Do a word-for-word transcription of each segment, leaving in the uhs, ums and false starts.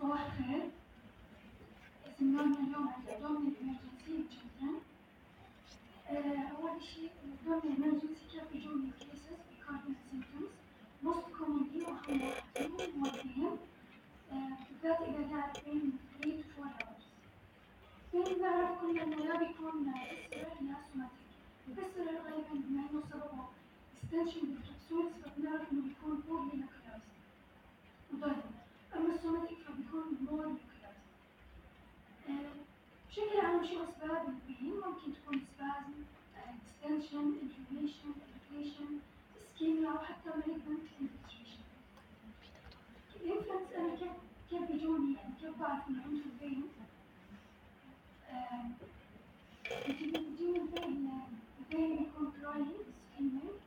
صباح الخير. سمعنا اليوم عن الأبدومينال إمرجنسي children. أول شيء الأبدومينال إمرجنسي كيف يجون cases recurrent symptoms most commonly وأهم واحد فيهم هو البين، بالذات إذا قاعد بين three to four hours. البين نعرف كلنا إنه يا بيكون visceral يا somatic. الvisceral غالبا بما إنه سببه extension بالكبسولز فبنعرف إنه بيكون poorly localized وضعيف. أما السوماتيك فبيكون more localized. بشكل عام شو أسباب البين؟ ممكن تكون spasm, extension, inflammation, irritation, ischemia أو حتى malignant infiltration. الإنفلانس أنا كيف كيف بيجوني يعني كيف بعرف إنه عنده البين؟ بيجيني البين البين يكون crying screaming.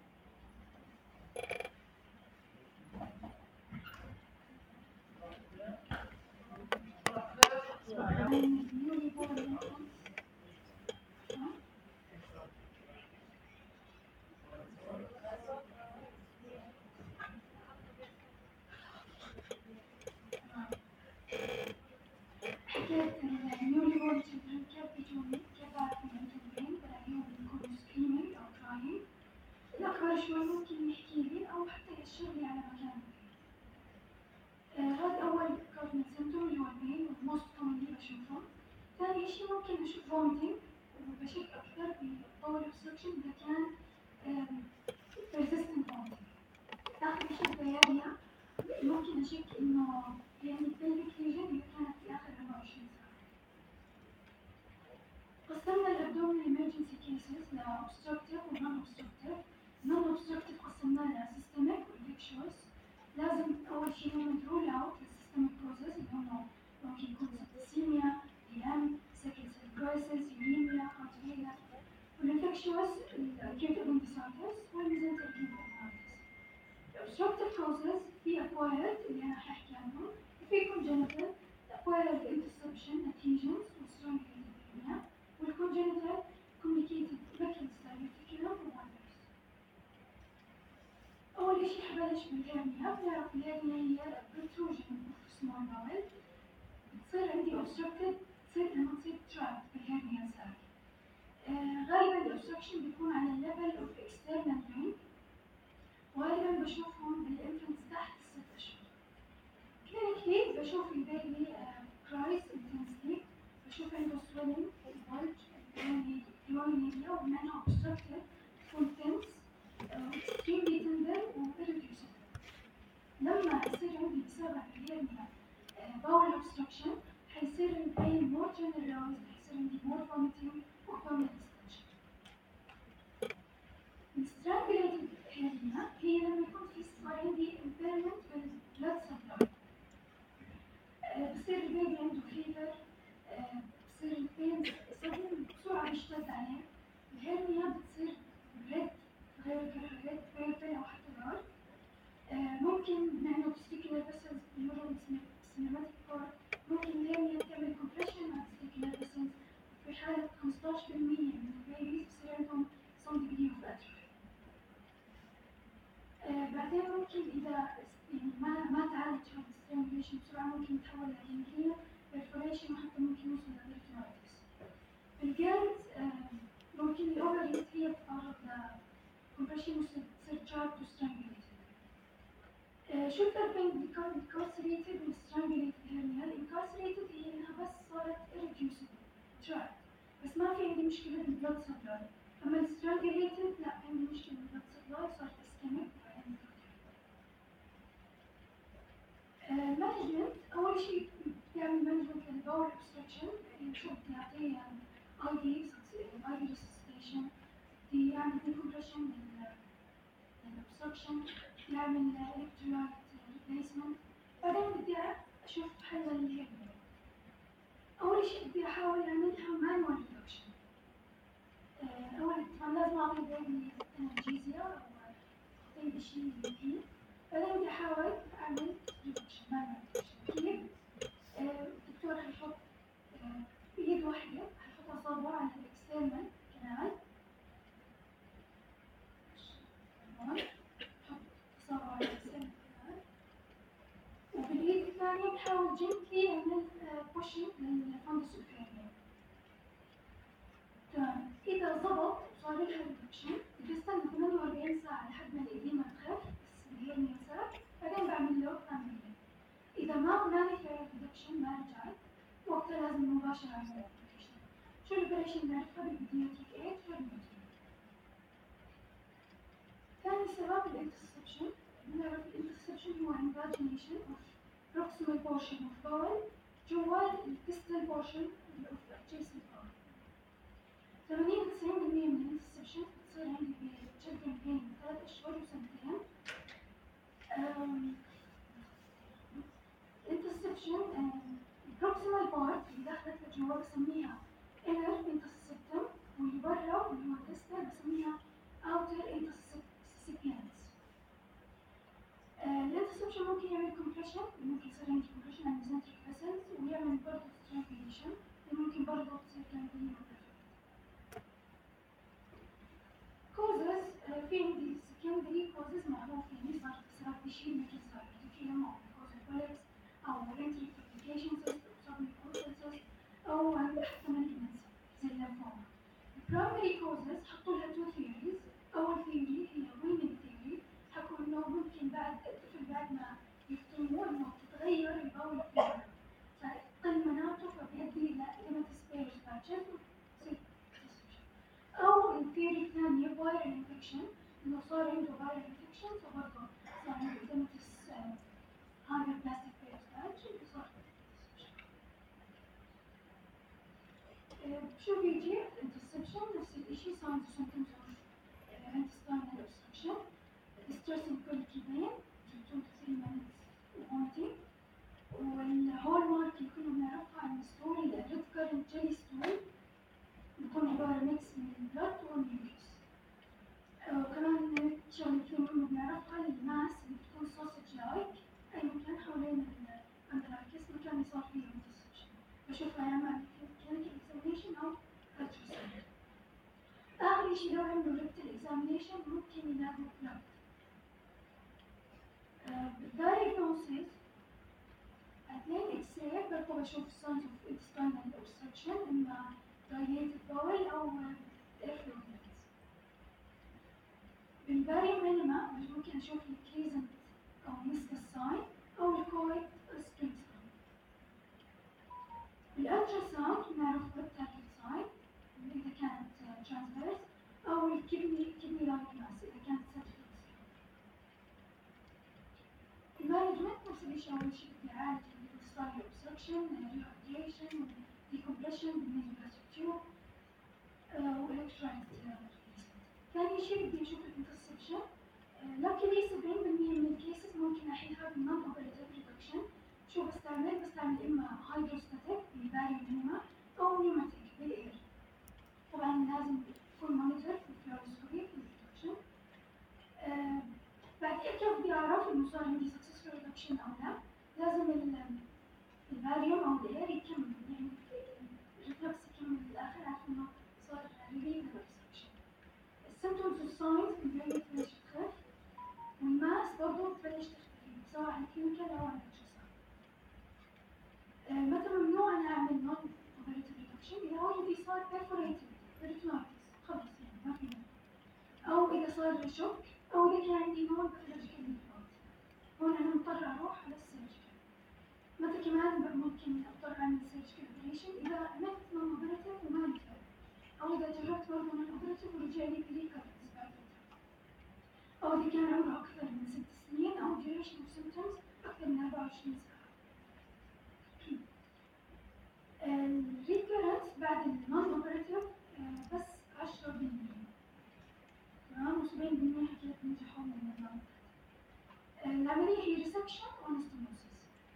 ممكن يحكي لي أو حتى يشير لي على مكان. هذا أول كارنال سيمتوم اللي هو البين والموست كومنلي بشوفه. ثاني شيء ممكن أشوف فوميتنج وبشوف أكثر ببول أوبستراكشن إذا كان persistent vomiting. آخر شيء بيانية ممكن أشك إنه يعني pelvic lesion إذا كانت في آخر أربعة وعشرين ساعة. قسمنا الأبدومينال إمرجنسي كيسز ل obstructive و non obstructive. non obstructive قسمنا لها systemic و infectious. لازم أول شيء نعمل rule out للsystemic causes اللي هم ممكن يكون septicemia, D M, second cell crisis, uremia, heart failure. والinfectious acute appendicitis والmesenteric lymphangitis. obstructive causes في acquired اللي أنا حاحكي عنهم وفي congenital. acquired interception, adhesions وstrangulated hernia والcongenital complicated rectal diverticulum وothers. أول إشي حبلش بالهرنيا. بنعرف الهرنيا هي protrusion of small bowel. بتصير عندي obstructed تصير لما تصير trapped بالهرنيا ساك. آه غالبا الأوبستراكشن بيكون على level of external drain. وغالبا بشوفهم بالإنفنتس تحت الست أشهر. كلينيكلي بشوف البيبي cries intensely. بشوف عنده swelling, bulge, duodenum وبما إنه obstructed تكون tense, extremely tender و irreducible. لما يصير عندي بسبب الهرنيا bowel obstruction حيصير البين more generalized. حيصير عندي more vomiting و abdominal distension. strangulated hernia هي لما يكون في صار عندي impairment بالblood supply. بصير البيبي عنده fever, بصير البين sudden بسرعة يشتد عليه. الهرنيا بتصير red غير red purple أو حتى dark. ممكن نعمل testicular vessels بيمروا cinematic cord. ممكن الهرنيا تعمل compression على testicular vessels. في حالة خمسة عشر بالمئة من البيبيز بصير عندهم some degree of atrophy. آه بعدين ممكن إذا يعني ما ما تعالج هذا السترانجوليشن بسرعة ممكن يتحول لجنجريا perforation وحتى ممكن يوصل لبريتونايتس. الجيرلز آه ممكن الأوفريز هي تتعرض لكمبريشن وتصير trapped وسترانجوليتد. آه شو الفرق بين الانكارسريتد والسترانجوليتد هرنيا؟ الانكارسريتد هي إنها بس صارت irreducible trapped بس ما في عندي مشكلة بالبلد سبلاي. أما السترانجوليتد لا عندي مشكلة بالبلد سبلاي صارت ischemic. مانجمنت أول شيء بيعمل مانجمنت للباول أوبستراكشن. نشوف بيعطيه آي دي آي دي ريسستيشن. بيعمل ديكومبريشن للأوبستراكشن. بيعمل إلكترولايت ريبليسمنت. بعدين بدي أشوف حل للهرنيا. أول شيء بدي أحاول أعملها مانوال ريدكشن. أول طبعا لازم أعطي البيبي أنالجيزيا أو أعطيه شيء فيه. بعدين بدي أحاول أعمل ريدكشن مانوال ريدكشن. كيف؟ الدكتور حيحط بيد واحدة حيحط أصابعه على الإكسترنال كنال. حط أصابعه على الإكسترنال كنال. وباليد الثانية يحاول جنتلي يعمل بوشنج للفندس الكريمي. تمام. إذا ضبط وصار لها ريدكشن بستنى ثمانية وأربعين ساعة لحد ما الإديمة تخف بس الهيرنيا صار، بعدين بعمل له عملية. إذا ما ما نفع ريدكشن ما رجعت وقتها لازم مباشرة أعمل أوبريشن. شو الأوبريشن نعرفها بالبيدياتريك إيج والميوتريك. ثاني سبب الانترسبشن. نعرف الانترسبشن هو invagination of proximal portion of bowel جوال الديستال portion of adjacent bowel. ثمانين تسعين بالمية من الانترسبشن بتصير عندي بchildren بين ثلاث أشهر وسنتين. الانترسبشن البروكسيمال بارت اللي دخلت لجوا بسميها inner interseptum واللي برا اللي هو distal بسميها outer intersepient. الانترسبشن ممكن يعمل compression، ممكن يصير عندي compression على mesenteric vessels ويعمل برضه strangulation، وممكن برضه تصير عندي causes. في عندي secondary causes معروفين صار بسبب بشيء مثل صار ارتفاع أو cause polyps أو renal complications أو submucosal أو عند حتى malignancy زي الليمفوما. primary causes حطوا لها two theories. أول theory هي women theory، حكوا إنه ممكن بعد الطفل بعد ما يفطموا إنه تتغير البول فيها، فتقل مناطق فبيؤدي إلى edematous Peyer's patches وتصير. أو الثيوري الثانية viral infection، إنه صار عنده viral infection فبرضه صار عنده edematous hyperplastic Peyer's patch وصار. شو بيجي interception نفس الإشي signs و symptoms of intestinal obstruction. distressing colicky pain two to three minutes vomiting. والهول مارك اللي كنا بنعرفها عن الستول اللي red currant jelly stool بيكون عبارة ميكس من blood وميوكس. وكمان شغلة كنا بنعرفها الماس اللي بتكون sausage like أي مكان حوالين الأندركس مكان صار فيه interception بشوفها يعمل clinical examination أو ultrasound. آخر شيء لو عملوا rectal examination ممكن يلاقوا blood. بالdiagnosis اثنين إكس-راي برضه بشوف signs of intestinal obstruction إما dilated bowel أو airflow ducts. بالباريوم إنما ممكن أشوف الكريزنت أو meniscus sign أو الكويت string sign. بالألتراساوند بنعرف التارجت sign إذا كانت transverse أو الكدني kidney like mass إذا كانت cervical. المانجمنت نفس الشيء. أول شيء بيعالج الانتستينال obstruction rehydration decompression بالنسبة tube والإلكترولايت. ثاني شيء بدي أشوف الانترسبشن. luckily سبعين بالمية من الكيسز ممكن أحلها بالنون أوبريتيف ريدكشن. شو بستعمل؟ بستعمل إما هيدروستاتيك بالباريوم إنما أو نيوماتيك بالإير. طبعا لازم يكون مونيتور في الفلوروسكوبي في الريدكشن. أه بعد كيف بدي أعرف إنه صار عندي successful reduction أو لا؟ لازم الباريوم أو الإير يكمل يعني الريفلكس يكمل للآخر عشان إنه صار relieve the obstruction. السيمبتومز والساينز بالبداية تبلش تخف والماس برضه تبلش تختفي سواء على الكلينيكال أو على الألتراساوند. متى ممنوع أنا أعمل نون أوبريتيف ريدكشن؟ إذا already صار perforated peritonitis خلص يعني ما في منه. أو إذا صار شوك أو إذا كان عندي نون باثولوجيكال ديفولت هون أنا مضطر أروح على السيرجيكال. متى كمان ممكن أضطر أعمل سيرجيكال أوبريشن إذا عملت نون أوبريتيف وما نفع، أو إذا جربت برضه نون أوبريتيف ورجع لي بريكارنس بعد فترة، أو إذا كان عمره أكثر من ست سنين أو duration of symptoms أكثر من أربعة وعشرين ساعة. الريكارنس بعد النون أوبريتيف بس عشرة بالمية. تمام. وسبعين بالمية حكيت نجحوا من النون. العملية هي ريسكشن وانستموسيس.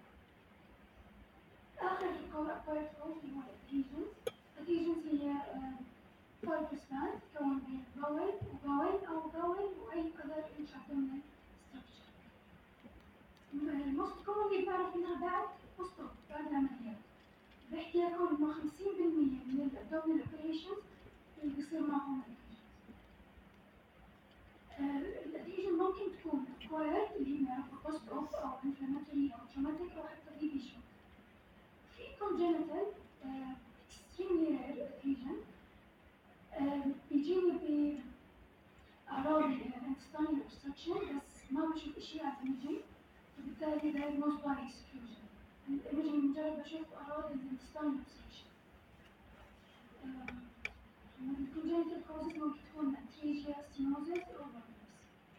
آخر بارت اللي هو الادهيجنز. الادهيجنز هي فايبرس باند تكون بين باول وباول أو باول وأي other intra-abdominal structure. الموست كومنلي بعرف منها بعد بوستوب بعد العمليات. بحكي لكم إنه خمسين بالمية من الابدومينال اوبريشنز اللي بيصير معهم الادهيجن ممكن تكون acquired اللي هي بوست اوف أو inflammatory أو traumatic أو حتى ديبيشن. أشوف أشياء إيميجينج، فبالتالي diagnosed by exclusion. الإيميجينج مجرد بشوف أعراض الانتستاين obstruction. الcongenital causes ممكن تكون atresia, stenosis أو blindness.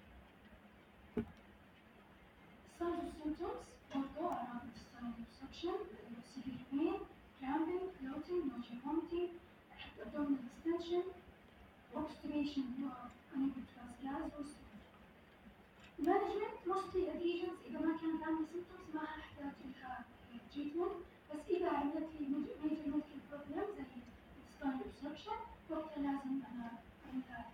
Signs of symptoms برضو أعراض intestinal obstruction, severe pain, cramping, bloating, nausea, vomiting, حتى abdominal distension, obstipation اللي هو unable to pass gas or stool. Management mostly adhesions إذا ما كانت عندي symptoms ما هحتاج لها treatment، بس إذا عملت لي major medical problem زي intestinal obstruction وقتها لازم أنا أعمل لها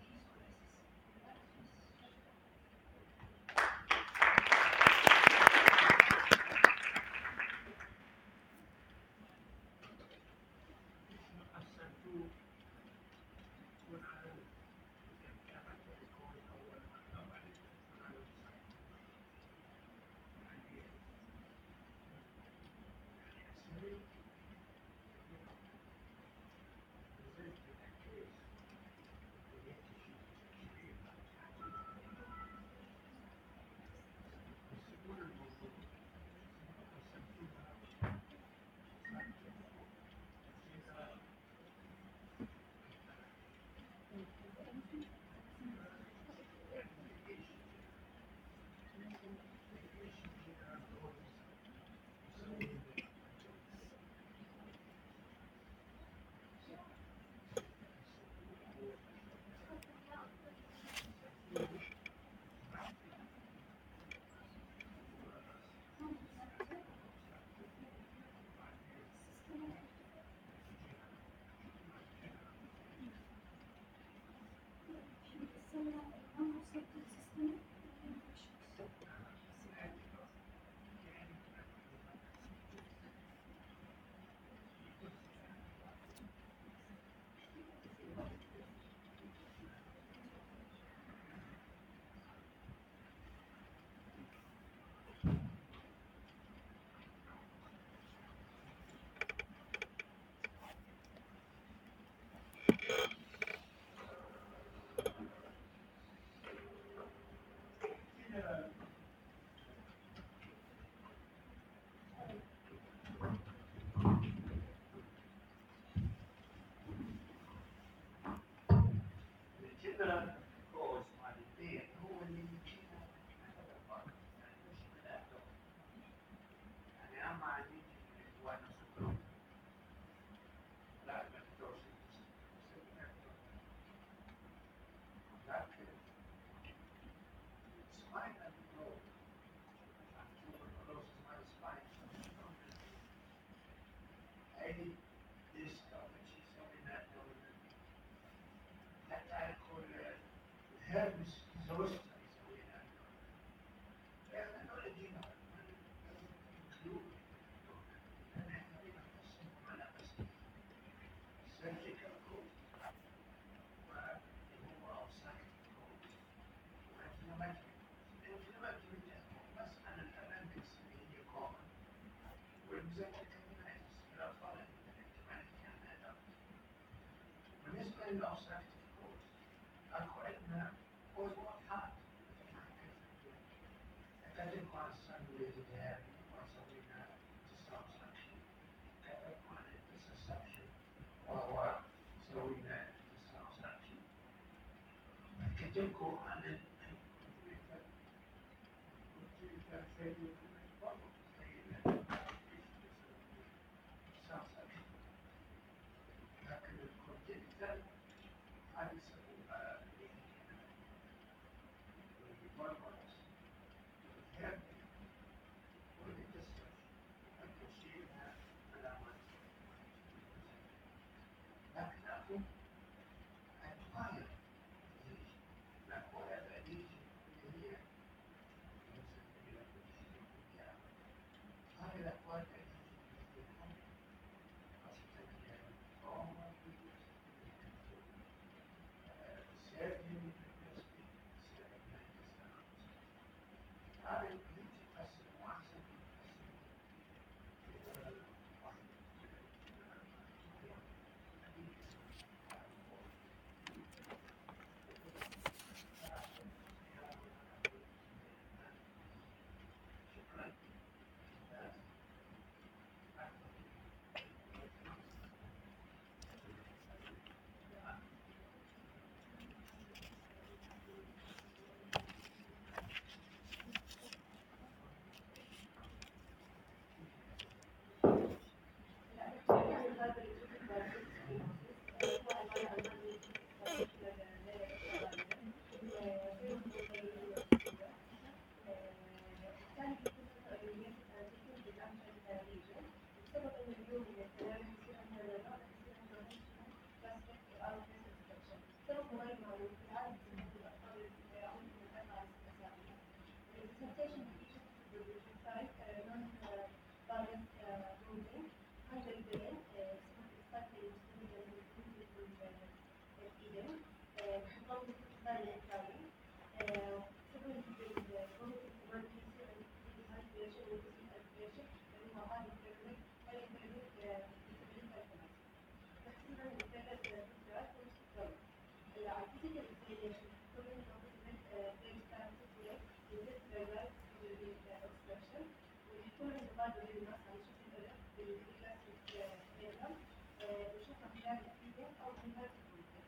limitation of each of the division site, non-parent building, hundred billion, slightly extended and included in Eden, public planning planning, several degrees, policy emergency and dehydration and dehydration, and high pyramid, high pyramid, disability calculus. تقسيما للثلاث فكرات مستقلة. العقيدة الإنسانية كل نوع بين ستاتيك ويزيد درجات الإكستراكشن ويكون الانضباط بين الناس على شكل الألف بالكلاسيك دياجرام بنشوفها خلال الأكيدة أو من هذا الكونتين.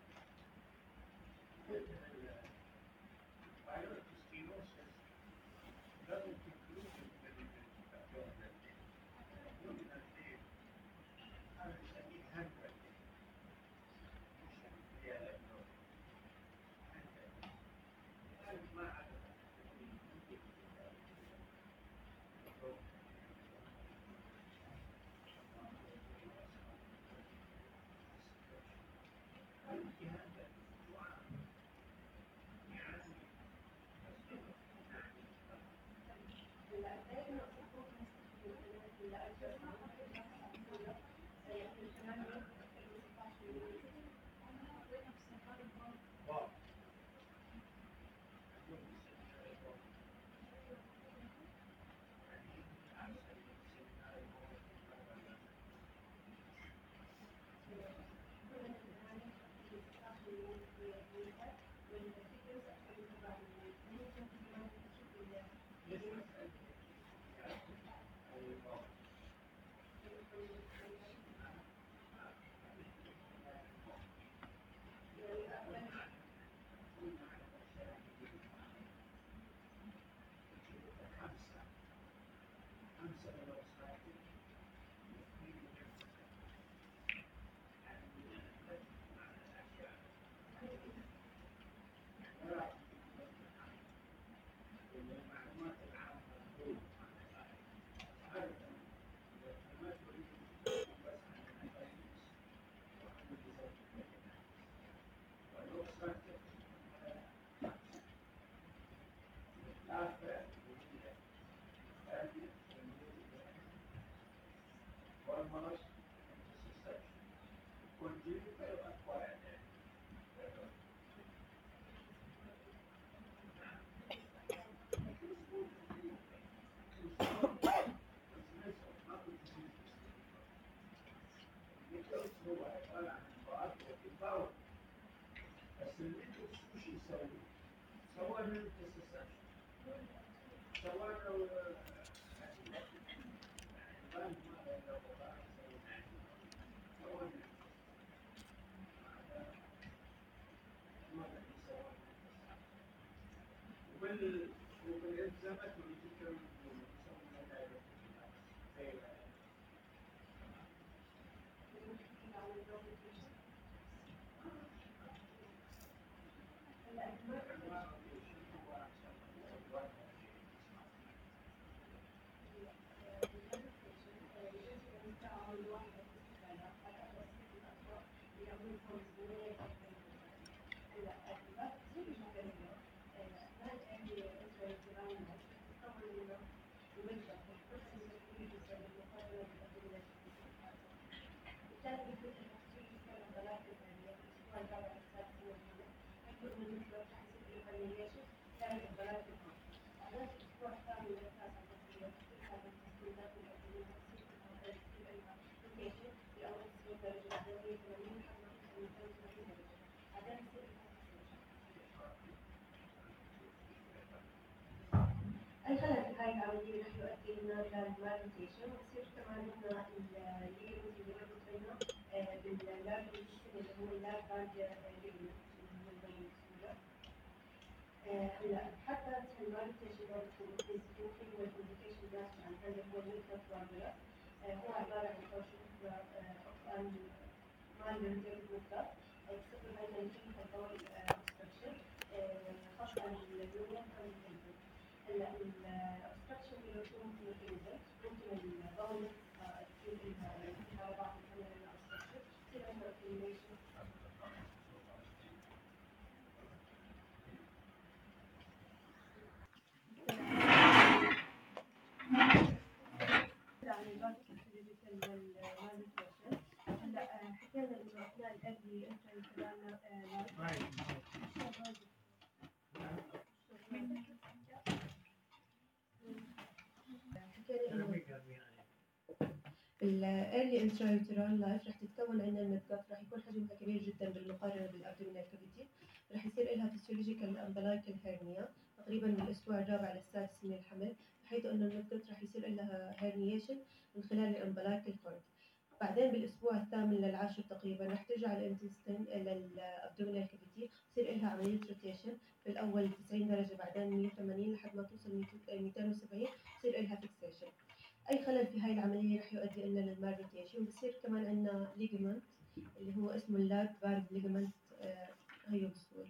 والالتزامات اللي تتكون يسمونها دائرة زي الخلل في هاي العملية رح يؤدي لنا للمالنيوتريشن ويصير كمان عندنا الليجمنت اللي مربوط بينه باللارج سيستم اللي هو اللارج ليجمنت هلا حتى المالنيوتريشن برضه في والكوميونيكيشن جاست عن هذا هو الميثود فورمولا هو عبارة عن توصيف أقسام مالنيوتريشن مطلق يصير بين الكيميكال باول اكستراكشن خاصة بالنيورون كوميونيكيشن هلا الاكستراكشن بيكون ميكانيزم ممكن الباول تصير على بعض الكاميرا الاكستراكشن تصير عندها اكيوميشن علاج السيرجيكال للمالنيوتريشن. هلا حكينا انه اثناء الأرلي انترفيرال الايرلي انترايوترال لايف رح تتكون عندنا الميدجات، رح يكون حجمها كبير جدا بالمقارنه بالابدومينال كافيتي، رح يصير لها فيسيولوجيكال امبلايكال هيرنيا تقريبا من الاسبوع الرابع للسادس من الحمل، بحيث انه الميدجات رح يصير لها هيرنيشن من خلال الامبلايكال كورد. بعدين بالاسبوع الثامن للعاشر تقريبا رح ترجع الانتستين للابدومينال كافيتي، يصير لها عمليه روتيشن، بالاول تسعين درجه بعدين مية وثمانين لحد ما توصل مئتين وسبعين، يصير لها فيكسيشن. اي خلل في هاي العمليه رح يؤدي لنا للمالروتيشن. وبصير كمان عندنا ليجمنت اللي هو اسمه اللات فالف ليجمنت، هيو بالصوره.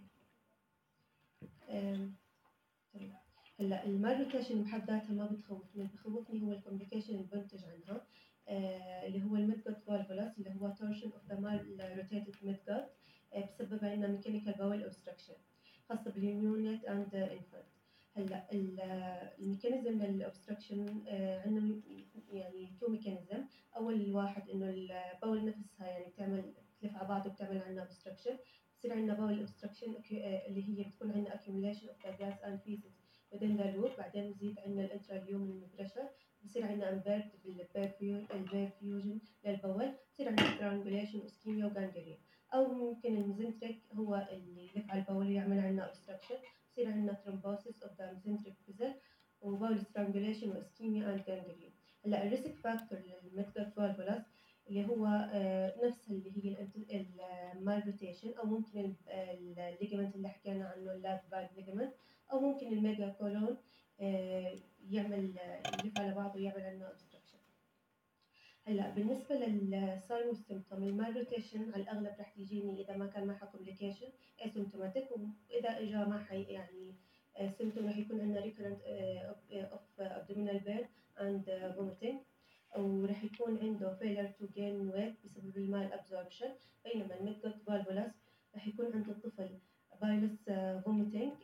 هلا المالروتيشن بحد ذاتها ما بتخوفني، اللي بخوفني هو الكومبليكيشن اللي بنتج عنها، آه اللي هو الميدجت فالفولاس اللي هو تورشن اوف ذا مال روتيتد ميدجت، بسبب عندنا ميكانيكال باول اوبستراكشن خاصه باليونيت اند انفانت. هلا الميكانيزم للاوبستراكشن عندنا يعني تو ميكانيزم. اول واحد انه الباول نفسها يعني بتعمل تلف على بعض وبتعمل عندنا اوبستراكشن، بصير عندنا باول اوبستراكشن اللي هي بتكون عندنا accumulation of the gas and feces within the loop، بعدين بزيد عندنا الانتراليومن بريشر، بصير عندنا امبيرت بالبيرفيوجن للبول، بصير عندنا strangulation واسكيميا وغانجرين. او ممكن الميزنتريك هو اللي يلف على البول يعمل عندنا اوبستراكشن، بصير عندنا thrombosis of the mesenteric vessel وبول strangulation واسكيميا and gangrene. هلا الريسك فاكتور للميدجت فالفولاس اللي هو آه نفس اللي هي المالروتيشن، او ممكن الليجمنت اللي حكينا عنه اللات فالف ليجمنت، او ممكن الميجا كولون آه يعمل يلف على بعضه ويعمل عندنا اوبستراكشن. هلا بالنسبه للساين والسيمبتوم، المالروتيشن على الاغلب رح تجيني اذا ما كان معها كومبليكيشن اسيمتوماتيك، واذا اجى معها يعني سيمبتوم رح يكون عندنا ريكورنت اوف ابدومينال بين اند فوميتنج، ورح يكون عنده failure to gain weight بسبب المال absorption. بينما الميدجت فالفولاس رح يكون عند الطفل بايلس فوميتنج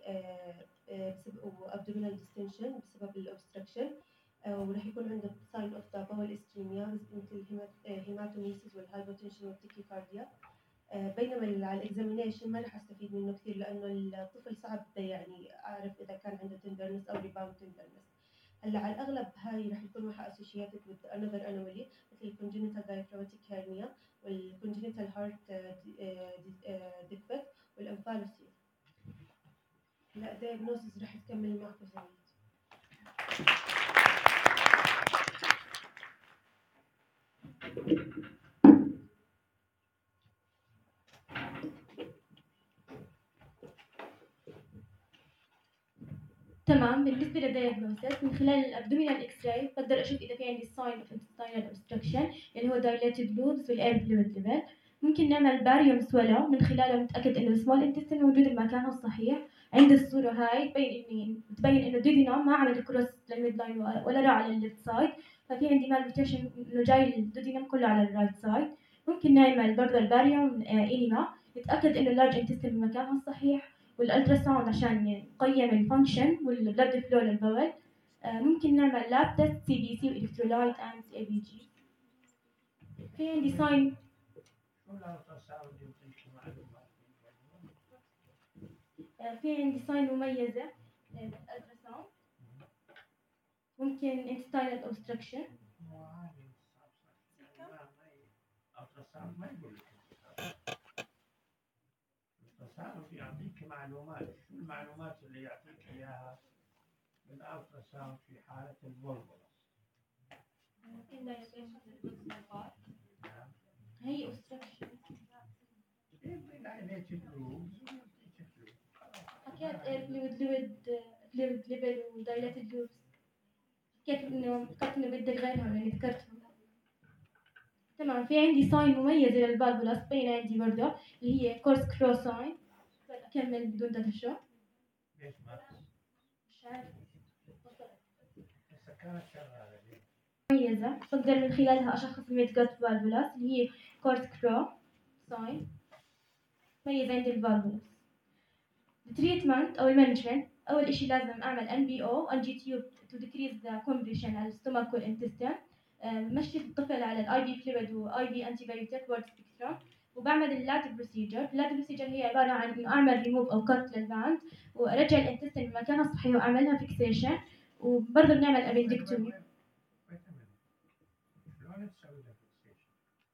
وابدومينال ديستنشن بسبب الاوبستراكشن، ورح يكون عنده sign of the bowel ischemia مثل الهيماتوميسيس والهايبوتنشن والتيكيكارديا. بينما على الاكزامينيشن ما رح استفيد منه كثير، لانه الطفل صعب يعني اعرف اذا كان عنده تندرنس او ريباوند تندرنس. هلا على الاغلب هاي رح يكون معها associated with another anomaly مثل congenital diaphragmatic hernia والcongenital heart defect والانفالوسيس. هلا diagnosis رح تكمل معكم زميلتي. تمام. بالنسبة للدياجنوستس من خلال الابدومينال اكس راي بقدر اشوف اذا في عندي ساين اوف انتستينال اوبستراكشن اللي هو دايليتد لوبس والاير فلويد ليفل. ممكن نعمل باريوم سويلو من خلاله نتاكد انه السمول انتستين موجود بمكانه الصحيح. عند الصورة هاي تبين اني تبين انه دودينوم ما عمل كروس للميد لاين ولا راح على الليفت سايد، ففي عندي مالروتيشن انه جاي الدودينوم كله على الرايت سايد. ممكن نعمل برضه الباريوم انيما نتاكد انه اللارج انتستين بمكانها الصحيح، والالترا ساوند عشان نقيم الفانكشن والبلد فلو للبول. آه ممكن نعمل لاب تيست سي بي سي والكترولايت اند اي بي جي. في عندي ساين آه في عندي ساين مميزة الالترا ساوند. ممكن intestinal obstruction. الألتراساوند يعطيك معلومات، شو المعلومات اللي يعطيك إياها الألتراساوند في حالة الفولفولس؟ هي obstruction. dilated lobes. حكيت air fluid fluid fluid level و dilated lobes. حكيت إنه فكرت إنه بدي غيرها لأني ذكرتها. تمام. في عندي ساين مميزة للفالفولاس باينة عندي برضه اللي هي كورس كرو ساين. أكمل بدون تتشو. ليش ما؟ مش عارفة. بس كانت شغالة. مميزة بقدر من خلالها أشخص الميدجت فالفولاس اللي هي كورس كرو ساين. مميزة عندي الفالفولاس. التريتمنت أو المانجمنت، أول إشي لازم أعمل إن بي أو أنجي تيوب to decrease the compression على الستومك والانتستين. بمشي الطفل على الاي في فلويد واي في انتي بايوتيك بورد سبيكترم، وبعمل اللاتي بروسيجر. اللاتي بروسيجر هي عباره عن انه اعمل ريموف او كت للباند وارجع الانتستين بمكانها الصحيح واعملها فيكسيشن، وبرضه بنعمل ابندكتومي. شلون تسوي له فيكسيشن؟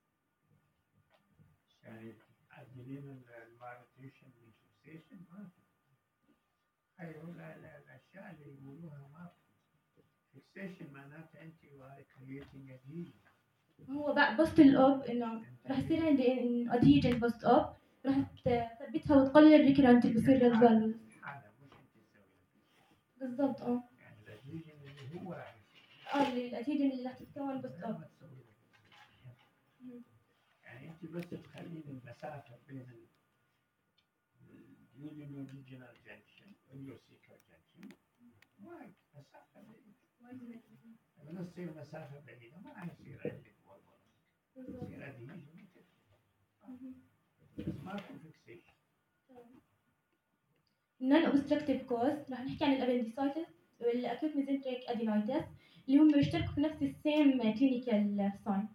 يعني تعدلين المالتيشن بالفيكسيشن؟ ما في. هاي الاشياء اللي يقولوها ما في. فيكسيشن معناته انت كرييتنج ادهيجن. هو بقى بوست الأوب إنه راح يصير عندي أدهيجن بوست أوب، راح تثبتها وتقلل الريكرنت اللي بيصير للفالفز. هذا مش انت تسوي. بالضبط اه. يعني الادهيجن اللي هو راح يصير. اه اللي الأدهيجن اللي راح تتكون بوست أوب. يعني انت بس تخلين المسافه بين اليودينال ريجنال جنكشن واليوسيكال جنكشن وايد مسافه بعيده. لما تصير مسافه بعيده ما راح يصير عندك والله. يصير ادهيجن بس ماكو فيكسيشن. نون اوبستراكتيف كوز راح نحكي عن الابنديسايتس والاكيوت ميزنتريك ادينايتس اللي هم بيشتركوا في نفس السيم كلينيكال ساين.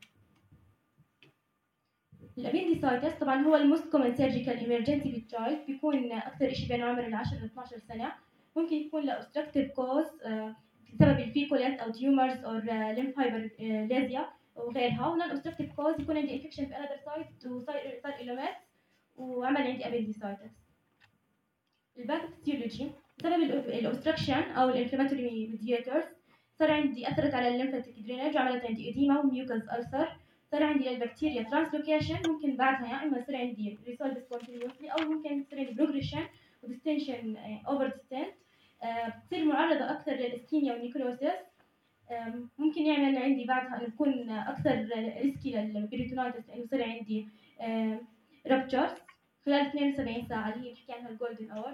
الابنديسايتس طبعا هو الموست كومن سيرجيكال ايمرجنسي بالتشايلد، بيكون اكثر شيء بين عمر العشر ل اثنعش سنه. ممكن يكون له اوبستراكتيف كوز بسبب الفيكولات او تيومرز او ليمف هايبرليزيا وغيرها، ونون اوبستراكتيف كوز يكون عندي انفكشن في انذر سايت وصار صار ايلومات وعمل عندي ابنديسايتس. الباثوفيسيولوجي بسبب الاوبستراكشن او الانفلاماتوري ميدياتورز صار عندي اثرت على الليمفاتيك درينج وعملت عندي ايديما وميوكس ألسر. صار عندي البكتيريا ترانسلوكيشن، ممكن بعدها يا اما يصير عندي ريسولف سبونتينيوسلي او ممكن يصير عندي بروجريشن وديستنشن اوفر ديستنت. بتصير معرضه اكثر للاسكيميا والنيكروسيس. ممكن يعمل عندي بعدها انه يكون اكثر ريسكي للبريتونايتس لانه يصير عندي رابتشرز خلال اثنين وسبعين ساعه اللي هي بنحكي عنها الجولدن اورز.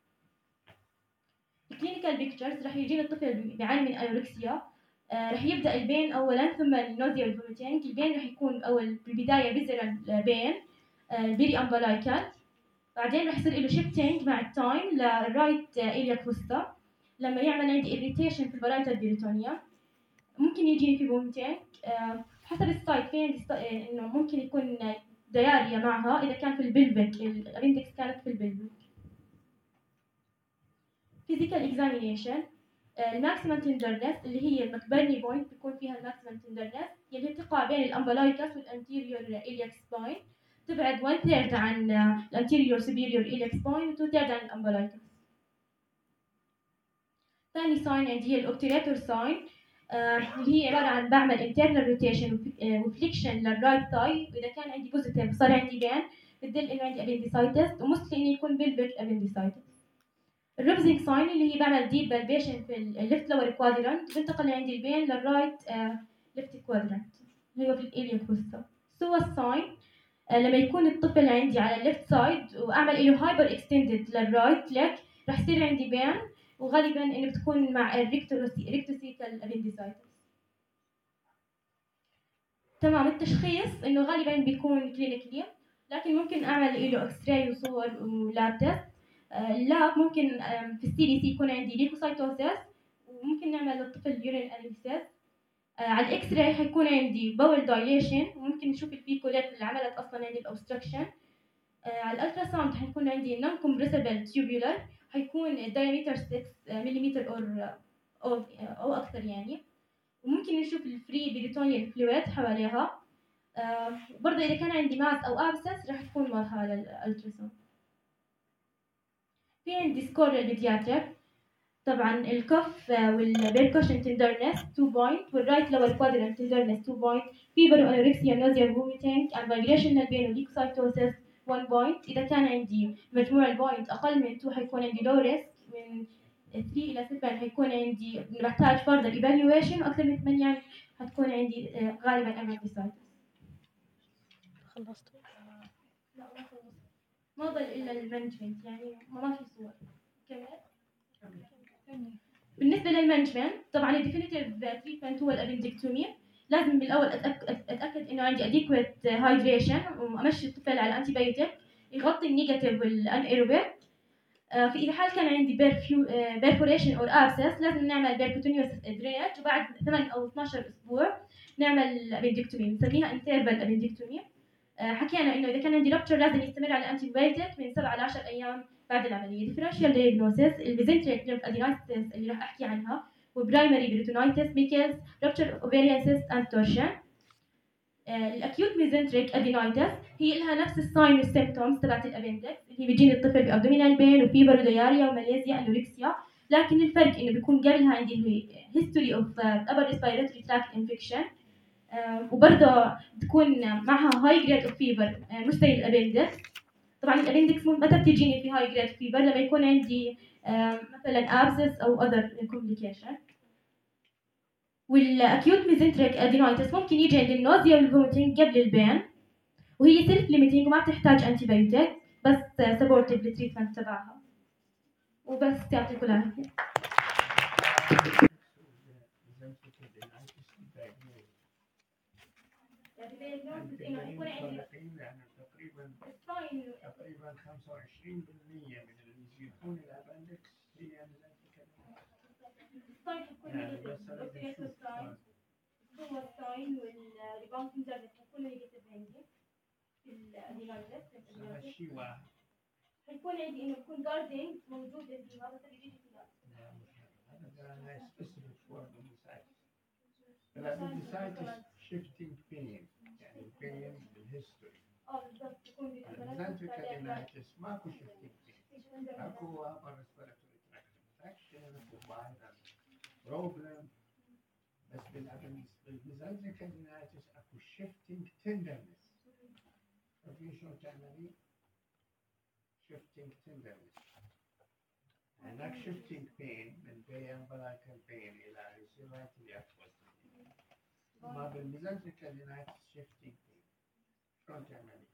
الكلينيكال بيكتشرز راح يجينا الطفل بيعاني من انوركسيا. آه راح يبدا البين اولا ثم النوزيا والفوميتينج. البين راح يكون اول بالبدايه فيزرال بين البيري امبلايكال، بعدين راح يصير له شيفتنج مع التايم للرايت ايليا كوستا لما يعمل عندي اريتيشن في البرايتال بيريتونيا. ممكن يجيني في فوميتينج آه حسب السايت فين انه ممكن يكون دياريا معها اذا كان في البلفيك، الابندكس كانت في البلفيك. physical examination الماكسيمم تندرنس اللي هي المكبرني بوينت بيكون فيها الماكسيمم تندرنس اللي هي تقع بين الامبلايكس والانتيريور إلياك سباين، تبعد one third عن الانتيريور سوبيريور إلياك سباين و two third عن الامبلايكس. ثاني ساين عندي هي الاوبتيريتور ساين اللي هي عباره عن بعمل internal rotation وفليكشن للرايت ثاي، واذا كان عندي بوزيتيف صار عندي بين بتدل انه عندي ابنديسايتس ومستحيل انه يكون بلفيك ابنديسايتس. الريبزينج ساين اللي هي بعمل ديب بالبيشن في الليفت لور كوادرانت بنتقل عندي البين للرايت ليفت كوادرانت اللي هو في الإيليا كوستا. سوى الساين لما يكون الطفل عندي على الليفت سايد واعمل له هايبر اكستندد للرايت ليك راح يصير عندي بين، وغالبا انه بتكون مع الريكتوسيكال ابنديسايتس. تمام. التشخيص انه غالبا بيكون كلينيكلي، لكن ممكن اعمل له اكس راي وصور ولاب تيست. لا ممكن في السي دي سي يكون عندي ليكوسايتوسيس وممكن نعمل للطفل يورين اناليسيس. على الاكس راي حيكون عندي باول دايليشن وممكن نشوف الفيكولات اللي عملت اصلا عندي الاوبستراكشن. على الالترا ساوند حيكون عندي نون كومبريسبل تيوبولار، حيكون الدايمتر ستة ملم اور او او اكثر يعني، وممكن نشوف الفري بيريتونيال فلويد حواليها. برضه اذا كان عندي ماس او ابسس راح تكون واضحه للالترا ساوند. في عندي سكور للبيدياتريك طبعا الكف والبيركوشن تندرنس two point والرايت لور كوادرانت تندرنس two point، فيبر وانوركسيا نوزيا فوميتنج and migration بين الليكوسايتوسيس one point. اذا كان عندي مجموع البوينت اقل من two حيكون عندي low risk، من three الى seven حيكون عندي بحتاج further evaluation، واكثر من ثمانية حتكون عندي غالبا appendicitis. خلصتوا؟ لا ما خلصت، ما ضل الا المانجمنت يعني ما في صور. كمل. بالنسبه للمانجمنت طبعا الديفينيتيف تريتمنت هو الابندكتومي. لازم بالاول اتاكد اتاكد انه عندي اديكويت هايدريشن وامشي الطفل على انتي بايوتيك يغطي النيجاتيف والانيروبيك. آه، في إذا حال كان عندي بيرفوريشن أو أبسس لازم نعمل بيركوتونيوس درينج، وبعد ثمانية أو اثنا عشر أسبوع نعمل أبندكتومي بنسميها انترفال أبندكتومي. آه، حكينا إنه إذا كان عندي رابتشر لازم يستمر على أنتي بايوتيك من سبعة ل عشرة أيام بعد العملية. ديفرنشال دايجنوسيس الميزنتريك نيرف أدينايتس اللي راح أحكي عنها، وبرايمري بريتونايتس ميكلز رابتشر أوفيريان سيست أند تورشن. الاكيوت ميزنتريك ادينايتس هي لها نفس الساين والسيمبتومز تبعت الابندكس، اللي بيجيني الطفل بابدومينال بين وفيبر ودياريا وماليزيا انوركسيا، لكن الفرق انه بيكون قبلها عندي هيستوري اوف upper respiratory tract infection، وبرضه تكون معها هاي جريد اوف فيبر مش زي الابندكس. طبعا الابندكس متى بتجيني في هاي جريد فيبر؟ لما يكون عندي مثلا ابسس او اذر كومبليكيشن. والاكيوت ميزنتريك ادينايتس ممكن يجي عند النوزيا والفوميتنج قبل البين، وهي سيلف ليميتنج وما بتحتاج انتي بايوتيك، بس سبورتيف للتريتمنت تبعها. وبس يعطيكم العافيه. يعني تقريبا تقريبا خمسة وعشرين بالمئة من اللي يجيبون الابندكس هي يعني بس هو الساين والريباوند سيندروم حيكون نيجاتيف عندي في الادينايتس. هذا شيء واحد. حيكون عندي انه يكون جاردين موجود فيها بس بيجي فيها. هذا سبيسيفيك فور المسايتس. الابندسايتس شيفتنج بين يعني البين بالهيستوري. اه بالضبط يكون الابندسايتس ادينايتس ماكو شيفتنج بين. اكو upper respiratory tract infection اكو viral problem. بس بالميزنتريك ادينايتس اكو شيفتنج تندرنس. ففي شو تعملي؟ شيفتنج تندرنس. هناك شيفتنج بين من بين امبلايكال بين الى ريسيراتي اكوس. ما بالميزنتريك ادينايتس شيفتنج بين. شلون تعملي؟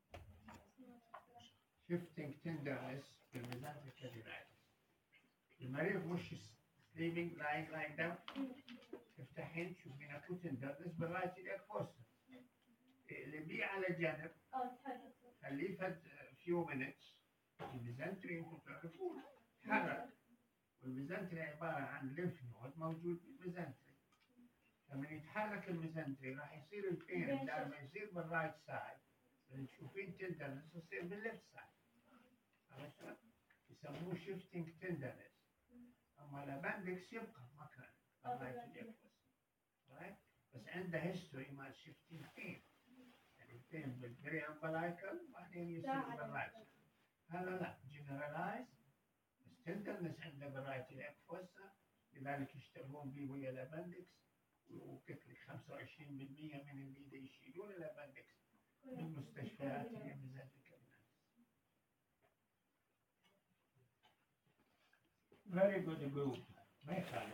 شيفتنج تندرنس بالميزنتريك ادينايتس. المريض مش sleeping lying lying down. تفتحين تشوفين اكو تندرنس بالرايت ايدك فوسطة. اللي بيه على جنب خليه فد few minutes. الميزنتري انتم تعرفون تحرك، والميزنتري عبارة عن ليمف نود موجود بالميزنتري. لما يتحرك الميزنتري راح يصير البين بدل ما يصير بالرايت سايد اللي تشوفين تندرنس يصير بالليفت سايد. عرفتوا؟ يسموه شيفتنج تندرنس. اما الابندكس يبقى مكانه الرايت ايدك right؟ بس عنده هيستوري مال شيفتنج بين، يعني البين بالبري امبلايكال وبعدين يصير بالرايت. هذا لا جنرالايز، بس تندرنس عنده بالرايت ايدك فوسا، لذلك يشتغلون به ويا الابندكس. وقلت لك خمسة وعشرين بالمئة من اللي يشيلون الابندكس بالمستشفيات هي ميزنتريك ادينايتس. Very good group. ما يخالف.